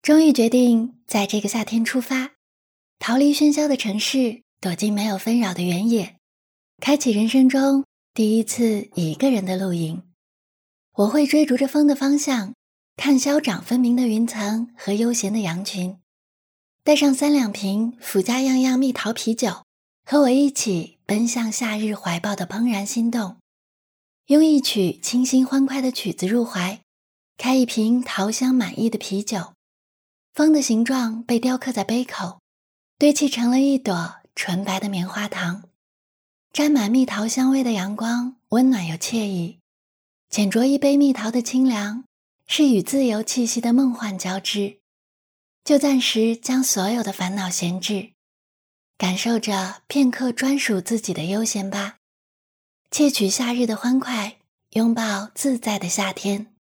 终于决定在这个夏天出发，逃离喧嚣的城市，躲进没有纷扰的原野，开启人生中第一次一个人的露营。我会追逐着风的方向，看消长分明的云层和悠闲的羊群，带上3-2瓶福家样样蜜桃啤酒，和我一起奔向夏日怀抱的怦然心动，用一曲清新欢快的曲子入怀，开一瓶桃香满溢的啤酒。风的形状被雕刻在杯口，堆砌成了一朵纯白的棉花糖。沾满蜜桃香味的阳光温暖又惬意，浅酌一杯蜜桃的清凉，是与自由气息的梦幻交织。就暂时将所有的烦恼闲置，感受着片刻专属自己的悠闲吧。窃取夏日的欢快，拥抱自在的夏天。